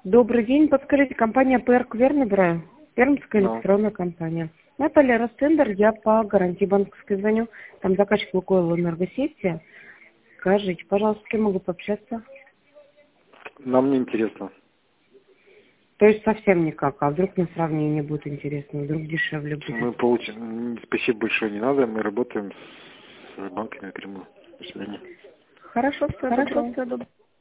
Добрый день. Подскажите, компания ПРК, верно браю? Пермская электронная компания. Наталья Ростендер, я по гарантии банковской звоню. Там заказчик Лукойл Энергосети. Скажите, пожалуйста, с кем могу пообщаться? Нам не интересно. То есть совсем никак, а вдруг на сравнение будет интересно, вдруг дешевле будет? Мы получим. Спасибо большое, не надо. Мы работаем с банками напрямую. До свидания. Хорошо, все доброго.